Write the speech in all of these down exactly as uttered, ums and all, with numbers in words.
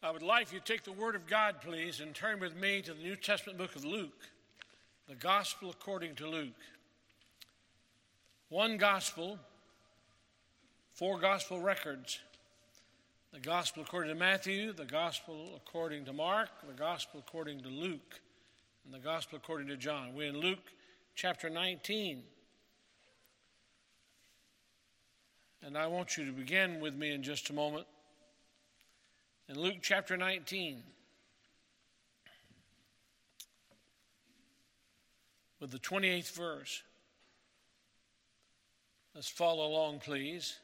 I would like you to take the Word of God, please, and turn with me to the New Testament book of Luke, the Gospel according to Luke. One Gospel, four Gospel records. The Gospel according to Matthew, the Gospel according to Mark, the Gospel according to Luke, and the Gospel according to John. We're in Luke chapter nineteen. And I want you to begin with me in just a moment. In Luke chapter nineteen, with the twenty-eighth verse. Let's follow along, please.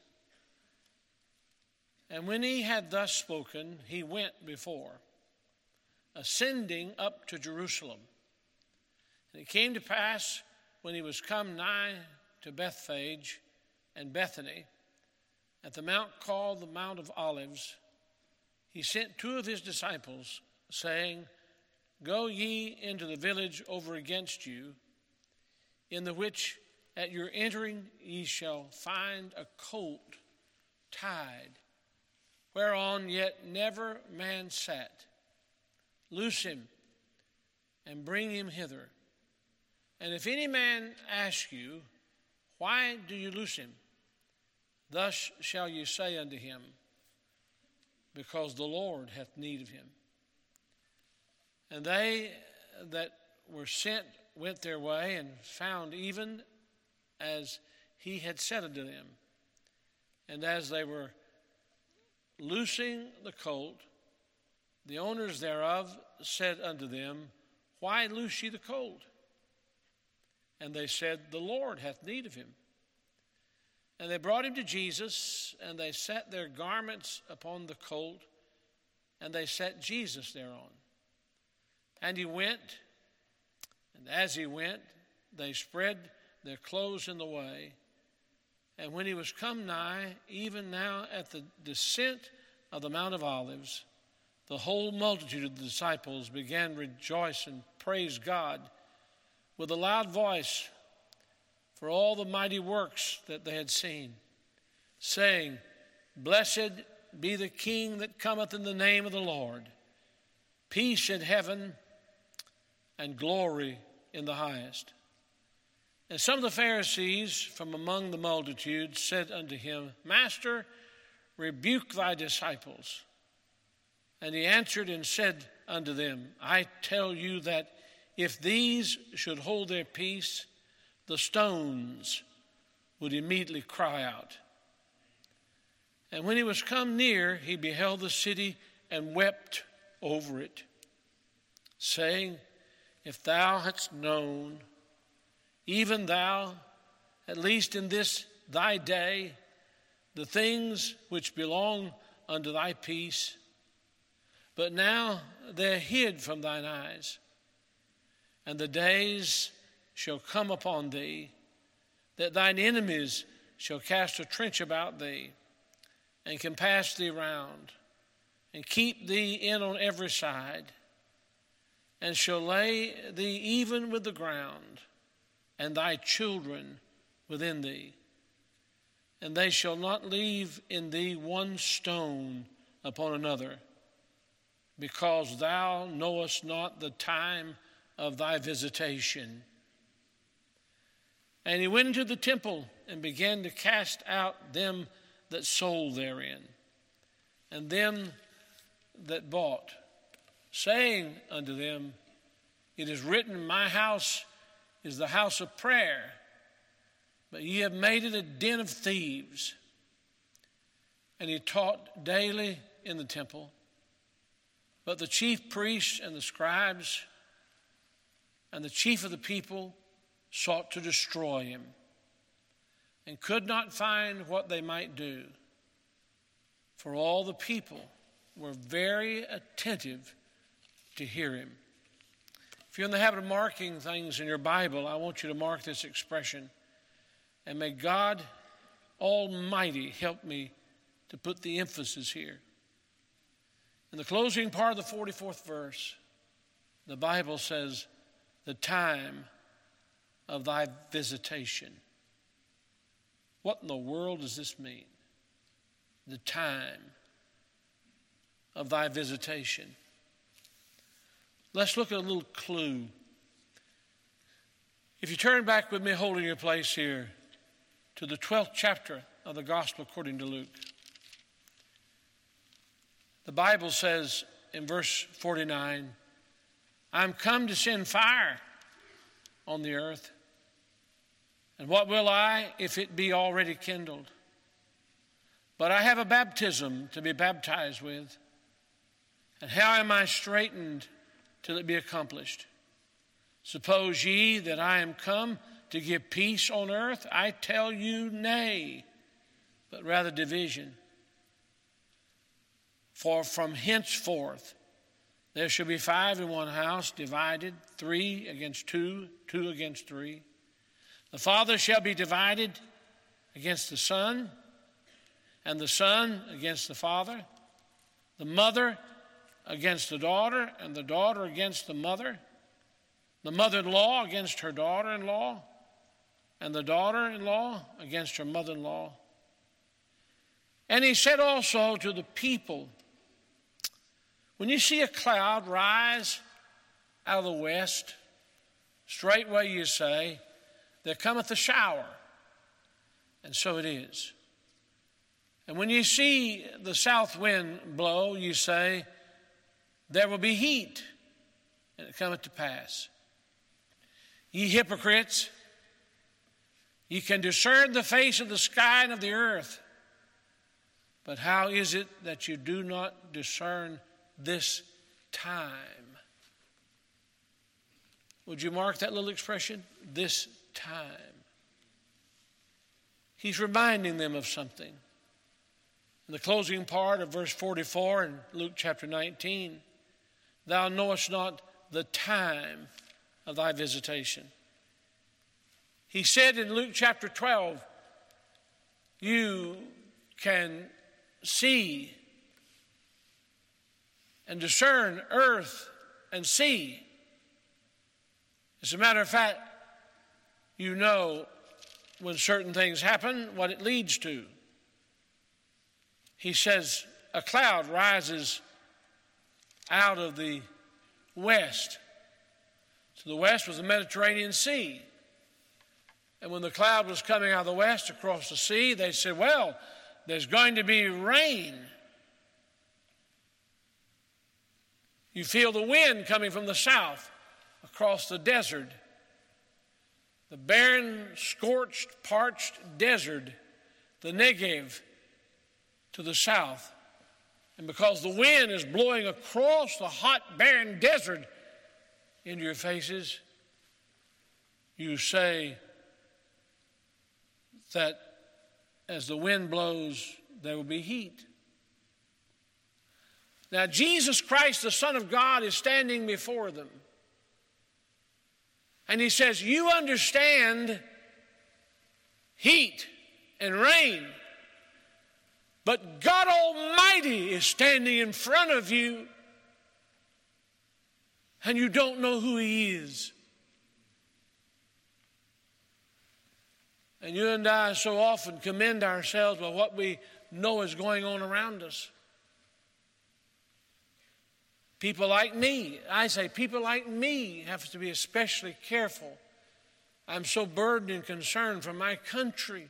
And when he had thus spoken, he went before, ascending up to Jerusalem. And it came to pass, when he was come nigh to Bethphage and Bethany, at the mount called the Mount of Olives, he sent two of his disciples, saying, Go ye into the village over against you, in the which at your entering ye shall find a colt tied, whereon yet never man sat. Loose him, and bring him hither. And if any man ask you, Why do you loose him? Thus shall you say unto him, Because the Lord hath need of him. And they that were sent went their way, and found even as he had said unto them. And as they were loosing the colt, the owners thereof said unto them, Why loose ye the colt? And they said, The Lord hath need of him. And they brought him to Jesus, and they set their garments upon the colt, and they set Jesus thereon. And he went, and as he went, they spread their clothes in the way. And when he was come nigh, even now at the descent of the Mount of Olives, the whole multitude of the disciples began to rejoice and praise God with a loud voice for all the mighty works that they had seen, saying, Blessed be the King that cometh in the name of the Lord, peace in heaven and glory in the highest. And some of the Pharisees from among the multitude said unto him, Master, rebuke thy disciples. And he answered and said unto them, I tell you that if these should hold their peace, the stones would immediately cry out. And when he was come near, he beheld the city and wept over it, saying, If thou hadst known, even thou, at least in this thy day, the things which belong unto thy peace, but now they're hid from thine eyes. And the days shall come upon thee, that thine enemies shall cast a trench about thee, and compass thee round, and keep thee in on every side, and shall lay thee even with the ground, and thy children within thee. And they shall not leave in thee one stone upon another, because thou knowest not the time of thy visitation. And he went into the temple and began to cast out them that sold therein, and them that bought, saying unto them, It is written, My house is the house of prayer, but ye have made it a den of thieves. And he taught daily in the temple. But the chief priests and the scribes and the chief of the people sought to destroy him, and could not find what they might do, for all the people were very attentive to hear him. If you're in the habit of marking things in your Bible, I want you to mark this expression. And may God Almighty help me to put the emphasis here. In the closing part of the forty-fourth verse, the Bible says, the time of thy visitation. What in the world does this mean? The time of thy visitation. Let's look at a little clue. If you turn back with me, holding your place here, to the twelfth chapter of the Gospel according to Luke. The Bible says in verse forty-nine, I'm come to send fire on the earth. And what will I if it be already kindled? But I have a baptism to be baptized with. And how am I straitened till it be accomplished? Suppose ye that I am come to give peace on earth? I tell you, nay, but rather division. For from henceforth there shall be five in one house, divided, three against two, two against three. The father shall be divided against the son, and the son against the father, the mother against the daughter, and the daughter against the mother, the mother-in-law against her daughter-in-law, and the daughter-in-law against her mother-in-law. And he said also to the people, when you see a cloud rise out of the west, straightway you say, there cometh a shower. And so it is. And when you see the south wind blow, you say, there will be heat, and it cometh to pass. Ye hypocrites, ye can discern the face of the sky and of the earth, but how is it that you do not discern this time? Would you mark that little expression? This time. He's reminding them of something. In the closing part of verse forty-four in Luke chapter nineteen, thou knowest not the time of thy visitation. He said in Luke chapter twelve, you can see and discern earth and sea. As a matter of fact, you know when certain things happen, what it leads to. He says a cloud rises out of the west. So the west was the Mediterranean Sea. And when the cloud was coming out of the west across the sea, they said, well, there's going to be rain. You feel the wind coming from the south across the desert. The barren, scorched, parched desert, the Negev, to the south. And because the wind is blowing across the hot, barren desert into your faces, you say that as the wind blows, there will be heat. Now, Jesus Christ, the Son of God, is standing before them. And he says, you understand heat and rain, but God Almighty is standing in front of you, and you don't know who he is. And you and I so often commend ourselves by what we know is going on around us. People like me, I say people like me have to be especially careful. I'm so burdened and concerned for my country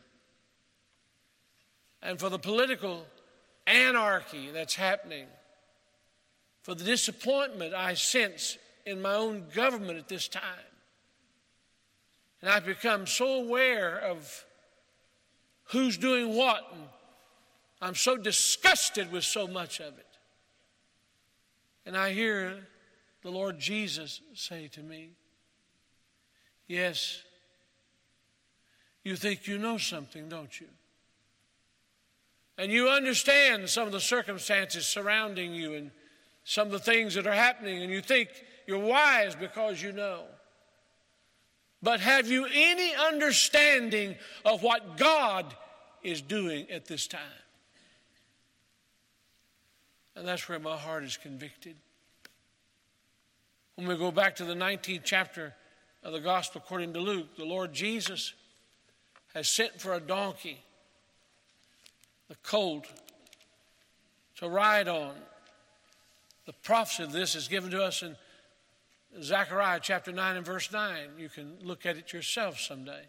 and for the political anarchy that's happening, for the disappointment I sense in my own government at this time. And I've become so aware of who's doing what, and I'm so disgusted with so much of it. And I hear the Lord Jesus say to me, yes, you think you know something, don't you? And you understand some of the circumstances surrounding you and some of the things that are happening, and you think you're wise because you know. But have you any understanding of what God is doing at this time? And that's where my heart is convicted. When we go back to the nineteenth chapter of the Gospel according to Luke, the Lord Jesus has sent for a donkey, the colt, to ride on. The prophecy of this is given to us in Zechariah chapter nine and verse nine. You can look at it yourself someday.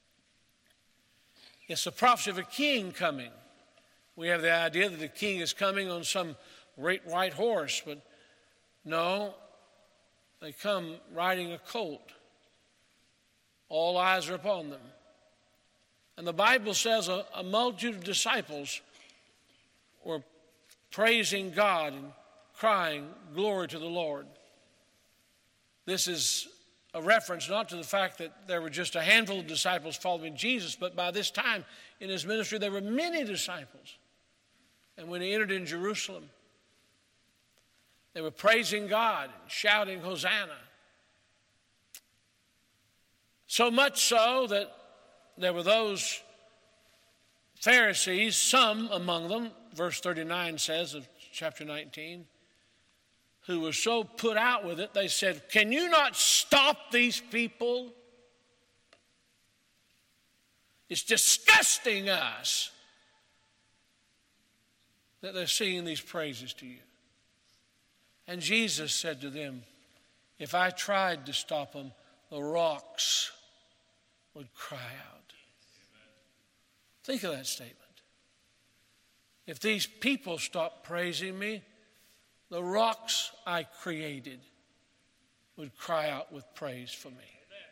It's the prophecy of a king coming. We have the idea that the king is coming on some great white horse, but no, they come riding a colt. All eyes are upon them. And the Bible says a, a multitude of disciples were praising God and crying, "Glory to the Lord." This is a reference not to the fact that there were just a handful of disciples following Jesus, but by this time in his ministry there were many disciples. And when he entered in Jerusalem, they were praising God and shouting, "Hosanna." So much so that there were those Pharisees, some among them, verse thirty-nine says of chapter nineteen, who were so put out with it, they said, "Can you not stop these people? It's disgusting us that they're singing these praises to you." And Jesus said to them, "If I tried to stop them, the rocks would cry out." Think of that statement. If these people stopped praising me, the rocks I created would cry out with praise for me.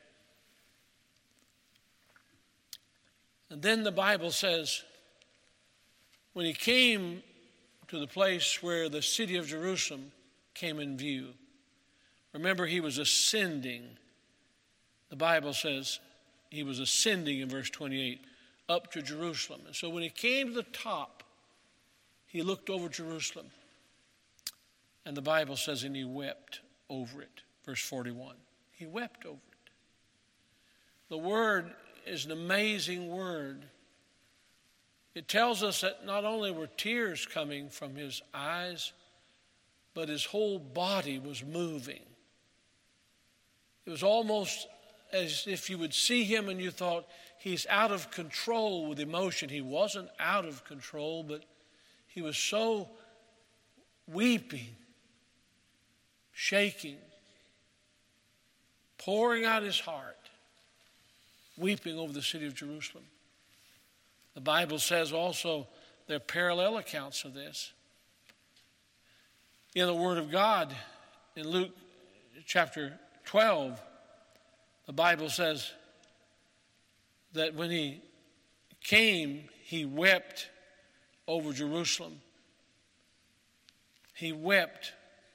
And then the Bible says, when he came to the place where the city of Jerusalem came in view, remember he was ascending. The Bible says he was ascending in verse twenty-eight up to Jerusalem. And so when he came to the top, he looked over Jerusalem. And the Bible says, and he wept over it. Verse forty-one. He wept over it. The word is an amazing word. It tells us that not only were tears coming from his eyes, but his whole body was moving. It was almost as if you would see him and you thought, he's out of control with emotion. He wasn't out of control, but he was so weeping, shaking, pouring out his heart, weeping over the city of Jerusalem. The Bible says also there are parallel accounts of this. In the Word of God, in Luke chapter twelve, the Bible says that when he came, he wept over Jerusalem. He wept.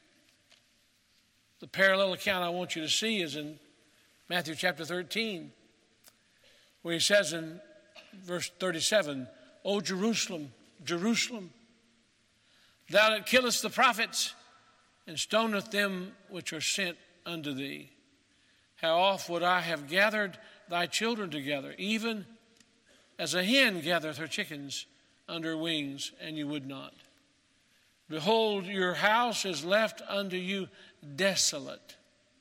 The parallel account I want you to see is in Matthew chapter thirteen, where he says in verse thirty-seven, "O Jerusalem, Jerusalem, thou that killest the prophets and stonest them which are sent unto thee, how oft would I have gathered thy children together, even as a hen gathereth her chickens under her wings, and you would not. Behold, your house is left unto you desolate.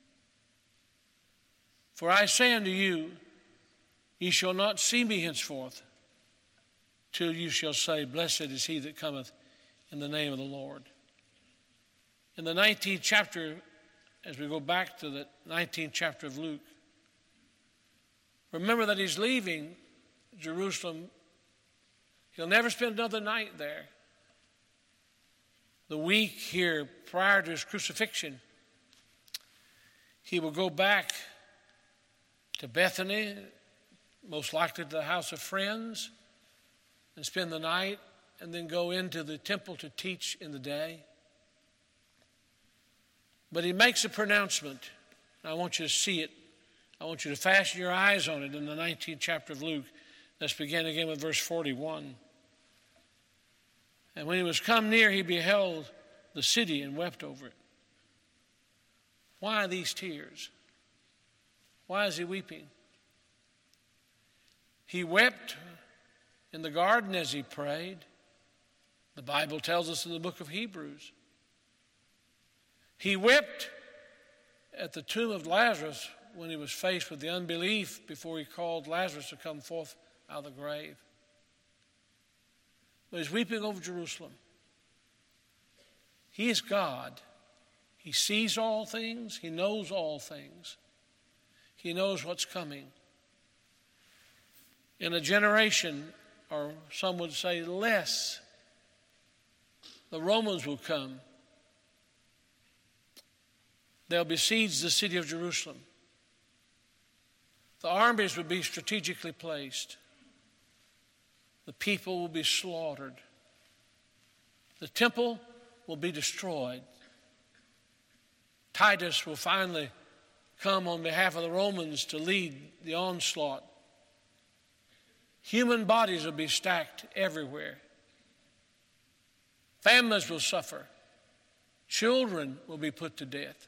For I say unto you, ye shall not see me henceforth, till you shall say, Blessed is he that cometh in the name of the Lord." In the nineteenth chapter, as we go back to the nineteenth chapter of Luke, remember that he's leaving Jerusalem. He'll never spend another night there. The week here prior to his crucifixion, he will go back to Bethany, most likely to the house of friends, and spend the night, and then go into the temple to teach in the day. But he makes a pronouncement. I want you to see it. I want you to fasten your eyes on it in the nineteenth chapter of Luke. Let's begin again with verse forty-one. "And when he was come near, he beheld the city and wept over it." Why these tears? Why is he weeping? He wept in the garden as he prayed. The Bible tells us in the book of Hebrews. He wept at the tomb of Lazarus when he was faced with the unbelief before he called Lazarus to come forth out of the grave. But he's weeping over Jerusalem. He is God. He sees all things. He knows all things. He knows what's coming. In a generation, or some would say less, the Romans will come. They'll besiege the city of Jerusalem. The armies will be strategically placed. The people will be slaughtered. The temple will be destroyed. Titus will finally come on behalf of the Romans to lead the onslaught. Human bodies will be stacked everywhere. Families will suffer. Children will be put to death.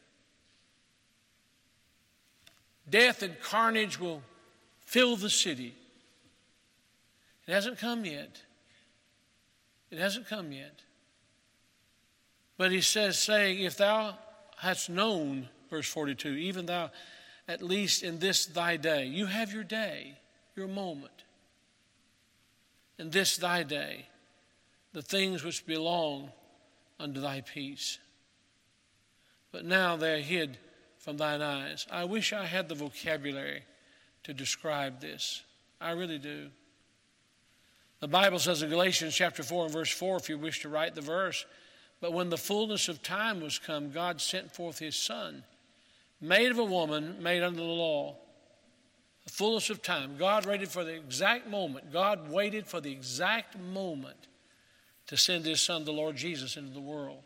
Death and carnage will fill the city. It hasn't come yet. It hasn't come yet. But he says, saying, if thou hast known, verse forty-two, even thou at least in this thy day, you have your day, your moment. In this thy day, the things which belong unto thy peace. But now they are hid from thine eyes. I wish I had the vocabulary to describe this. I really do. The Bible says in Galatians chapter four and verse four, if you wish to write the verse, but when the fullness of time was come, God sent forth his Son, made of a woman, made under the law. The fullness of time. God waited for the exact moment. God waited for the exact moment to send his Son, the Lord Jesus, into the world.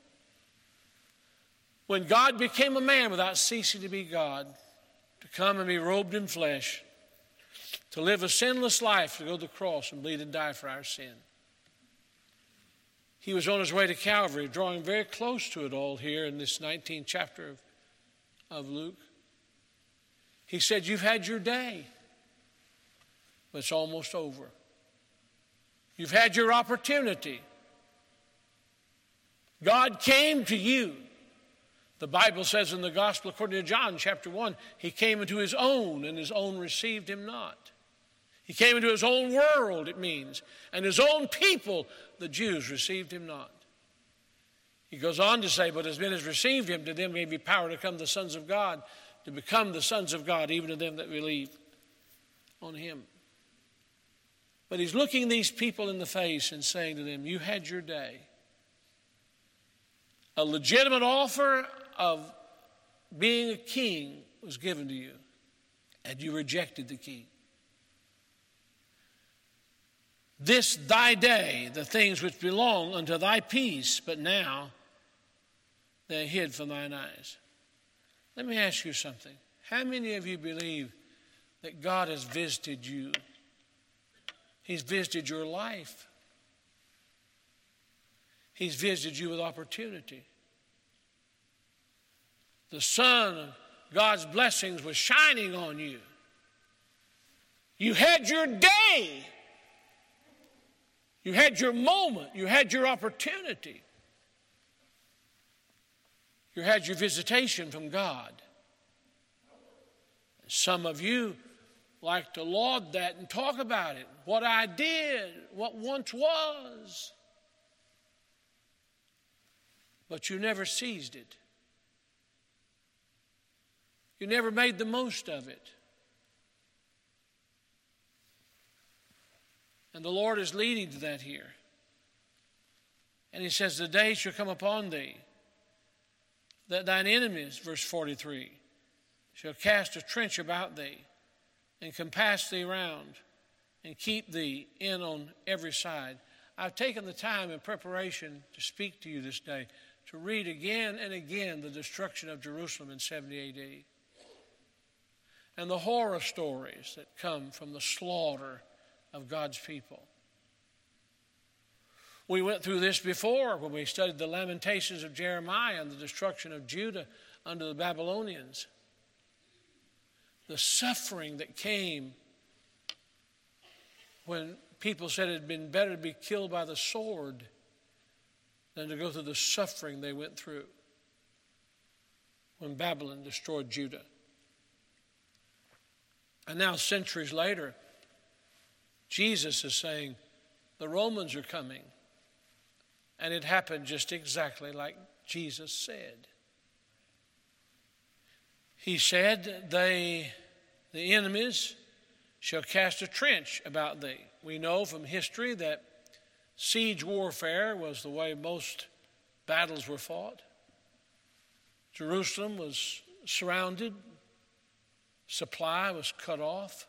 When God became a man without ceasing to be God, to come and be robed in flesh, to live a sinless life, to go to the cross and bleed and die for our sin. He was on his way to Calvary, drawing very close to it all here in this nineteenth chapter of, of Luke. He said, you've had your day, but it's almost over. You've had your opportunity. God came to you. The Bible says in the Gospel according to John chapter one, he came into his own, and his own received him not. He came into his own world, it means, and his own people, the Jews, received him not. He goes on to say, but as many as received him, to them gave he power to become the sons of God, to become the sons of God, even to them that believe on him. But he's looking these people in the face and saying to them, you had your day. A legitimate offer of being a king was given to you, and you rejected the king. This thy day, the things which belong unto thy peace, but now they are hid from thine eyes. Let me ask you something. How many of you believe that God has visited you? He's visited your life. He's visited you with opportunity. The sun of God's blessings was shining on you. You had your day. You had your moment. You had your opportunity. You had your visitation from God. Some of you like to laud that and talk about it. What I did, what once was. But you never seized it. You never made the most of it. And the Lord is leading to that here. And he says, the day shall come upon thee, that thine enemies, verse forty-three, shall cast a trench about thee, and compass thee round, and keep thee in on every side. I've taken the time in preparation to speak to you this day, to read again and again the destruction of Jerusalem in seventy A D, and the horror stories that come from the slaughter of God's people. We went through this before when we studied the Lamentations of Jeremiah and the destruction of Judah under the Babylonians. The suffering that came when people said it had been better to be killed by the sword than to go through the suffering they went through when Babylon destroyed Judah. And now, centuries later, Jesus is saying, the Romans are coming. And it happened just exactly like Jesus said. He said, they, the enemies, shall cast a trench about thee. We know from history that siege warfare was the way most battles were fought. Jerusalem was surrounded. Supply was cut off.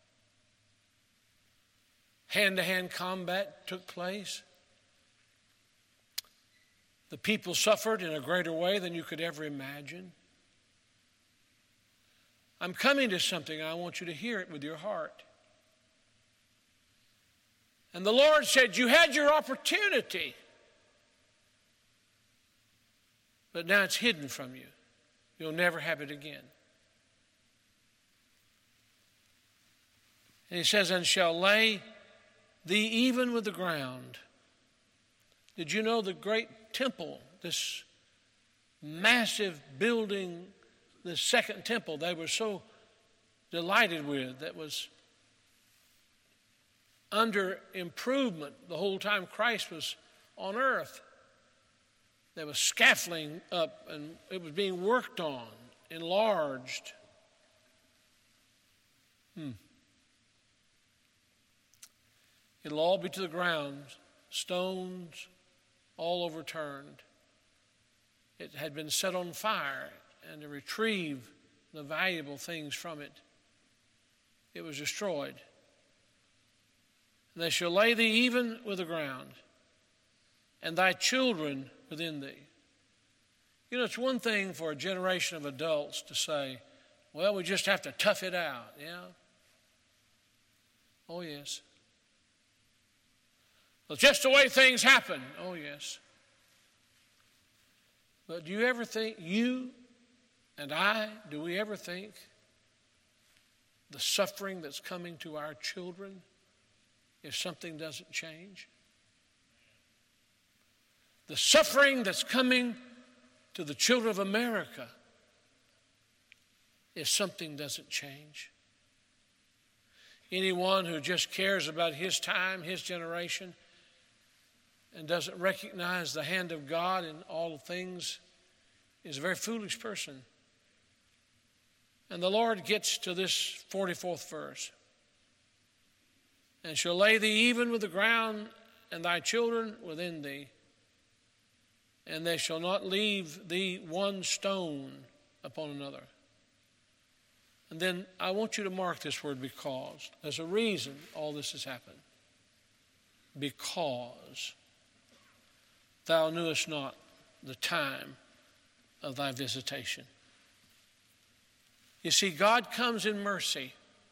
Hand-to-hand combat took place. The people suffered in a greater way than you could ever imagine. I'm coming to something, and I want you to hear it with your heart. And the Lord said, you had your opportunity, but now it's hidden from you. You'll never have it again. And he says, and shall lay thee even with the ground. Did you know the great temple, this massive building, the second temple they were so delighted with, that was under improvement the whole time Christ was on earth? There was scaffolding up and it was being worked on, enlarged. Hmm. It'll all be to the ground, stones all overturned. It had been set on fire, and to retrieve the valuable things from it, it was destroyed. And they shall lay thee even with the ground, and thy children within thee. You know, it's one thing for a generation of adults to say, well, we just have to tough it out. Yeah? Oh, yes. Well, just the way things happen. Oh, yes. But do you ever think, you and I, do we ever think the suffering that's coming to our children if something doesn't change? The suffering that's coming to the children of America if something doesn't change. Anyone who just cares about his time, his generation, and doesn't recognize the hand of God in all things is a very foolish person. And the Lord gets to this forty-fourth verse. And shall lay thee even with the ground, and thy children within thee. And they shall not leave thee one stone upon another. And then I want you to mark this word because. There's a reason all this has happened. Because thou knewest not the time of thy visitation. You see, God comes in mercy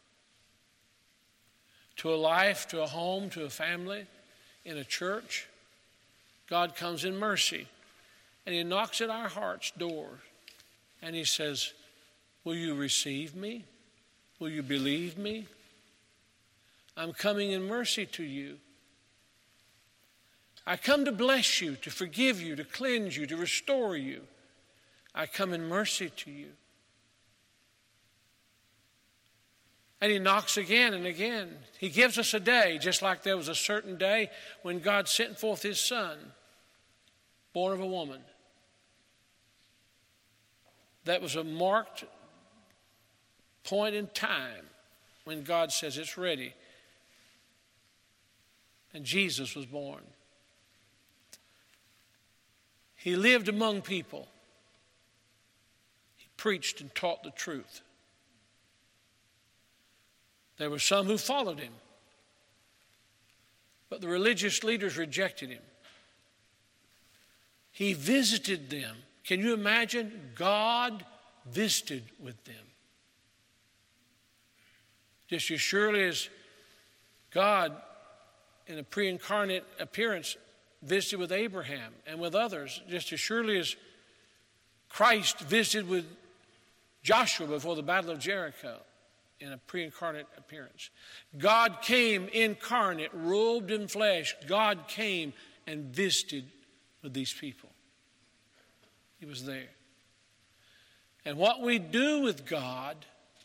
to a life, to a home, to a family, in a church. God comes in mercy, and he knocks at our heart's door, and he says, will you receive me? Will you believe me? I'm coming in mercy to you. I come to bless you, to forgive you, to cleanse you, to restore you. I come in mercy to you. And he knocks again and again. He gives us a day, just like there was a certain day when God sent forth his son, born of a woman. That was a marked point in time when God says it's ready. And Jesus was born. He lived among people. He preached and taught the truth. There were some who followed him, but the religious leaders rejected him. He visited them. Can you imagine? God visited with them. Just as surely as God, in a pre-incarnate appearance, visited with Abraham and with others, just as surely as Christ visited with Joshua before the Battle of Jericho in a pre-incarnate appearance. God came incarnate, robed in flesh. God came and visited with these people. He was there. And what we do with God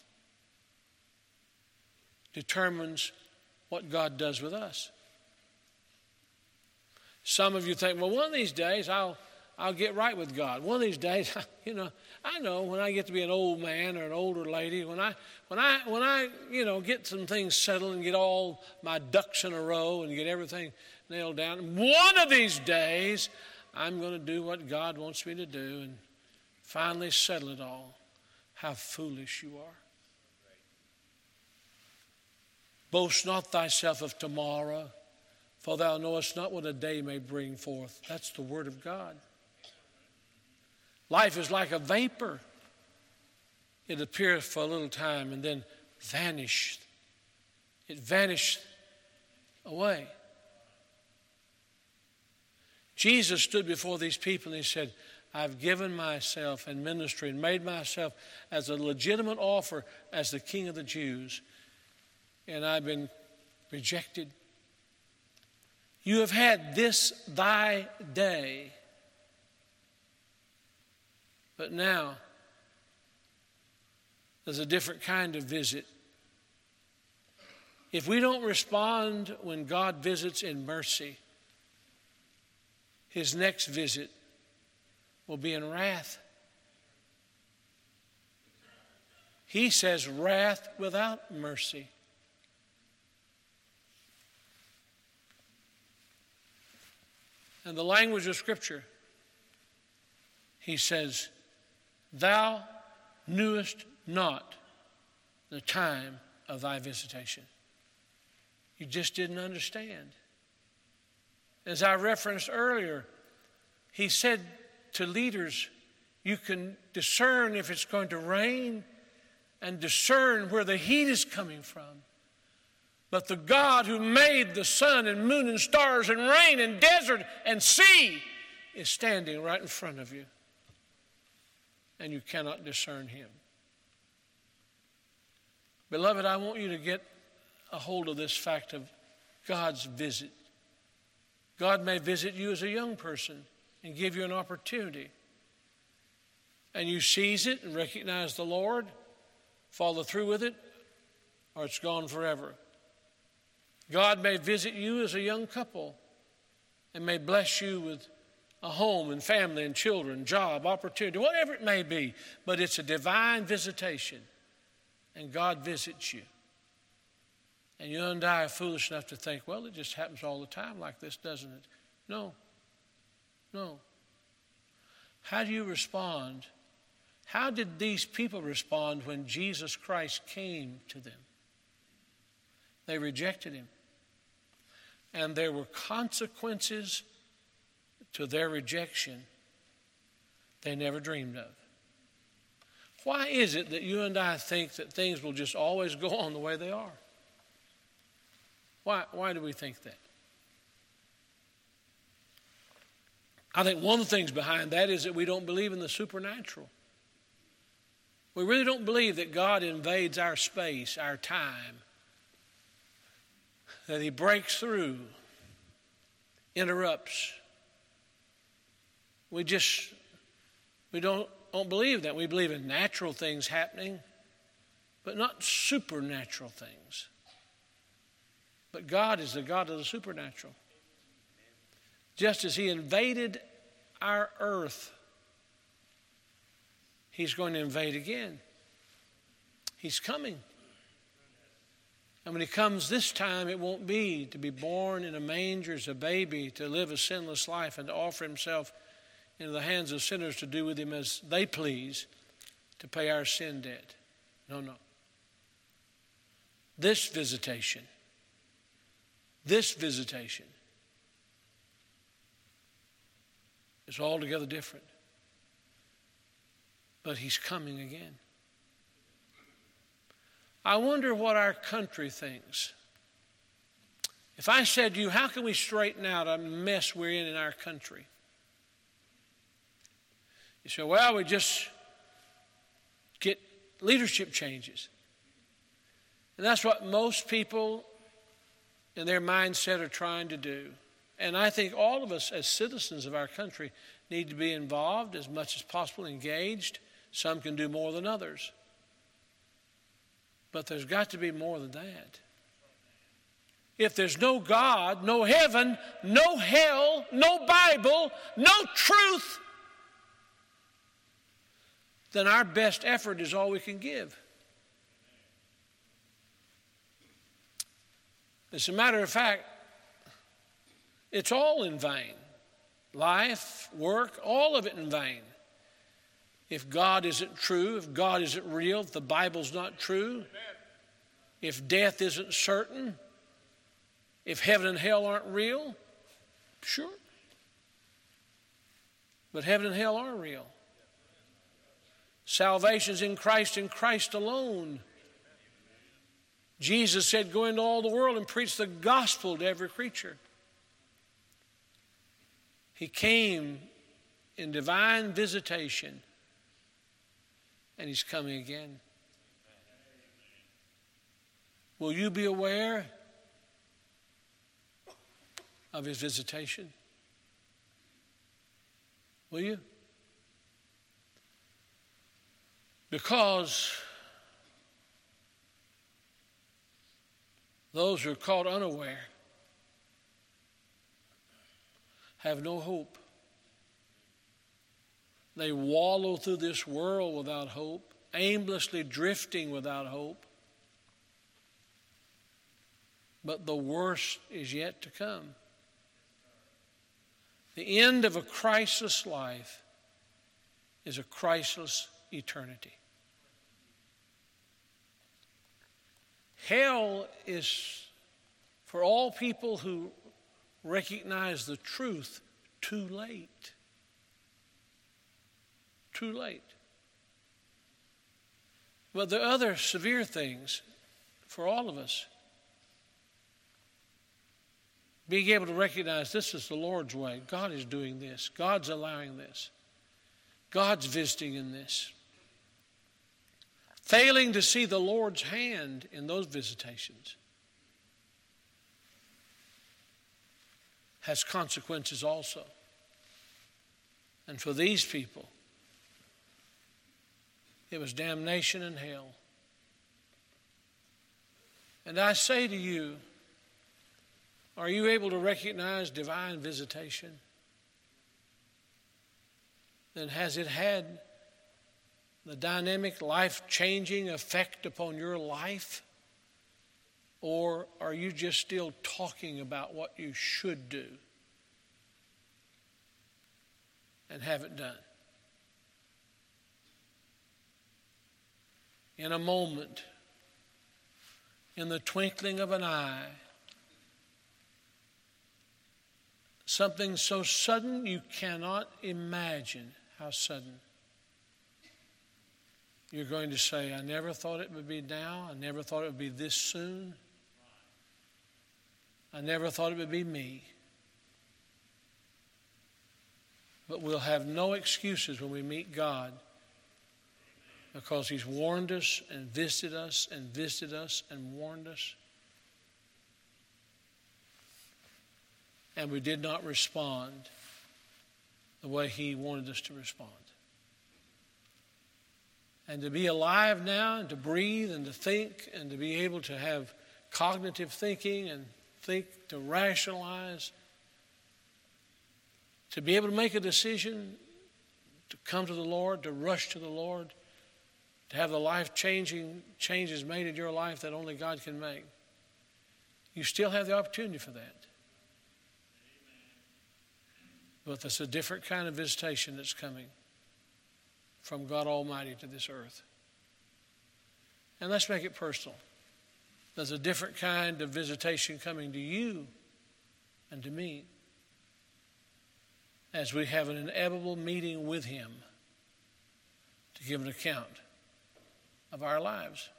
determines what God does with us. Some of you think, well, one of these days I'll I'll get right with God. One of these days, you know, I know when I get to be an old man or an older lady, when I, when I, when I, you know, get some things settled and get all my ducks in a row and get everything nailed down, one of these days, I'm going to do what God wants me to do and finally settle it all. How foolish you are. Boast not thyself of tomorrow, for thou knowest not what a day may bring forth. That's the word of God. Life is like a vapor. It appears for a little time and then vanished. It vanished away. Jesus stood before these people and he said, I've given myself in ministry and made myself as a legitimate offer as the King of the Jews, and I've been rejected. You have had this thy day, but now there's a different kind of visit. If we don't respond when God visits in mercy, his next visit will be in wrath. He says wrath without mercy. And the language of Scripture, he says, thou knewest not the time of thy visitation. You just didn't understand. As I referenced earlier, he said to leaders, you can discern if it's going to rain and discern where the heat is coming from. But the God who made the sun and moon and stars and rain and desert and sea is standing right in front of you. And you cannot discern him. Beloved, I want you to get a hold of this fact of God's visit. God may visit you as a young person and give you an opportunity. And you seize it and recognize the Lord, follow through with it, or it's gone forever. God may visit you as a young couple and may bless you with a home and family and children, job, opportunity, whatever it may be. But it's a divine visitation, and God visits you. And you and I are foolish enough to think, well, it just happens all the time like this, doesn't it? No. No. How do you respond? How did these people respond when Jesus Christ came to them? They rejected him. And there were consequences to their rejection they never dreamed of. Why is it that you and I think that things will just always go on the way they are? Why, why do we think that? I think one of the things behind that is that we don't believe in the supernatural. We really don't believe that God invades our space, our time, that he breaks through, interrupts. We just, we don't, don't believe that. We believe in natural things happening, but not supernatural things. But God is the God of the supernatural. Just as he invaded our earth, he's going to invade again. He's coming. And when he comes this time, it won't be to be born in a manger as a baby, to live a sinless life and to offer himself into the hands of sinners to do with him as they please, to pay our sin debt. No, no. This visitation, this visitation is altogether different. But he's coming again. I wonder what our country thinks. If I said to you, how can we straighten out a mess we're in in our country? You say, well, we just get leadership changes. And that's what most people in their mindset are trying to do. And I think all of us as citizens of our country need to be involved as much as possible, engaged. Some can do more than others. But there's got to be more than that. If there's no God, no heaven, no hell, no Bible, no truth, then our best effort is all we can give. As a matter of fact, it's all in vain. Life, work, all of it in vain. If God isn't true, if God isn't real, if the Bible's not true, if death isn't certain, if heaven and hell aren't real, sure. But heaven and hell are real. Salvation's in Christ and Christ alone. Jesus said, go into all the world and preach the gospel to every creature. He came in divine visitation, and he's coming again. Will you be aware of his visitation? Will you? Because those who are caught unaware have no hope. They wallow through this world without hope, aimlessly drifting without hope. But the worst is yet to come. The end of a Christless life is a Christless eternity. Hell is, for all people who recognize the truth, too late. Too late. But there are other severe things for all of us. Being able to recognize this is the Lord's way. God is doing this. God's allowing this. God's visiting in this. Failing to see the Lord's hand in those visitations has consequences also. And for these people, it was damnation and hell. And I say to you, are you able to recognize divine visitation? Then has it had the dynamic, life-changing effect upon your life? Or are you just still talking about what you should do and haven't done? In a moment, in the twinkling of an eye, something so sudden you cannot imagine how sudden. You're going to say, I never thought it would be now. I never thought it would be this soon. I never thought it would be me. But we'll have no excuses when we meet God, because he's warned us and visited us and visited us and warned us. And we did not respond the way he wanted us to respond. And to be alive now and to breathe and to think and to be able to have cognitive thinking and think, to rationalize, to be able to make a decision, to come to the Lord, to rush to the Lord, to have the life-changing changes made in your life that only God can make. You still have the opportunity for that. But there's a different kind of visitation that's coming from God Almighty to this earth. And let's make it personal. There's a different kind of visitation coming to you and to me as we have an inevitable meeting with him to give an account of our lives.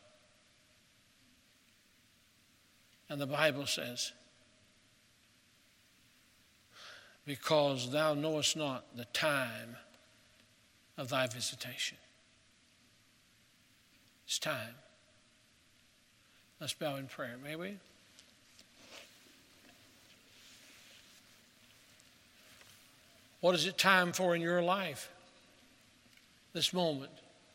And the Bible says, because thou knowest not the time of thy visitation. It's time. Let's bow in prayer, may we? What is it time for in your life? This moment.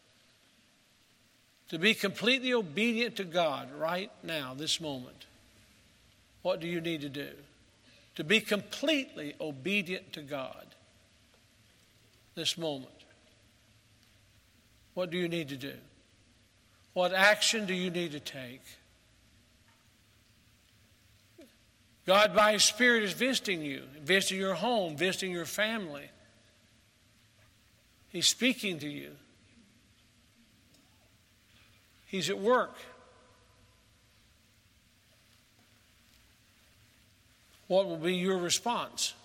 To be completely obedient to God right now, this moment. What do you need to do? To be completely obedient to God this moment. What do you need to do? What action do you need to take? God, by His Spirit, is visiting you, visiting your home, visiting your family. He's speaking to you. He's at work. What will be your response?